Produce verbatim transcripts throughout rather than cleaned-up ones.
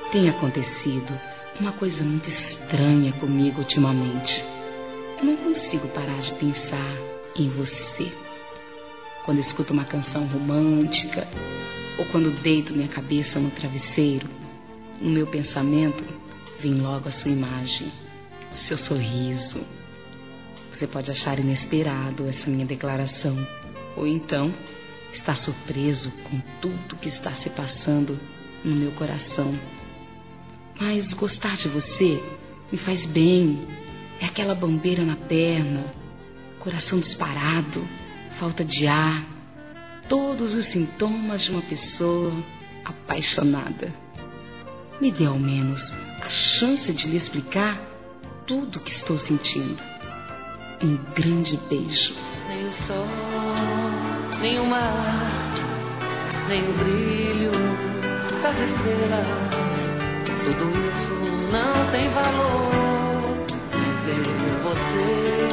Tem acontecido uma coisa muito estranha comigo ultimamente. Eu não consigo parar de pensar em você. Quando escuto uma canção romântica ou quando deito minha cabeça no travesseiro, no meu pensamento vem logo a sua imagem, o seu sorriso. Você pode achar inesperado essa minha declaração, ou então está surpreso com tudo que está se passando no meu coração. Mas gostar de você me faz bem. É aquela bambeira na perna, coração disparado, falta de ar, todos os sintomas de uma pessoa apaixonada. Me dê ao menos a chance de lhe explicar tudo o que estou sentindo. Um grande beijo. Nem o sol, nem o mar, nem o brilho das estrelas, tudo isso não tem valor. Sem você,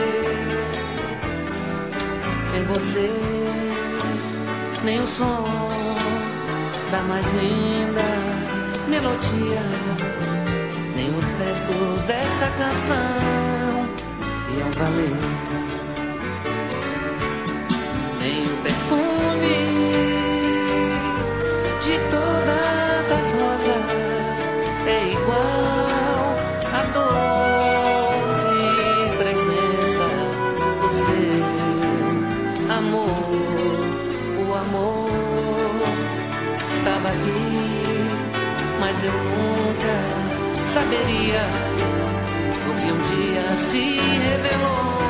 sem você, nem o som da mais linda melodia, nem os versos dessa canção iam valer, nem o perfume de todas as rosas é igual a doce presença do seu amor. O amor estava aqui, mas eu nunca saberia o que um dia se revelou.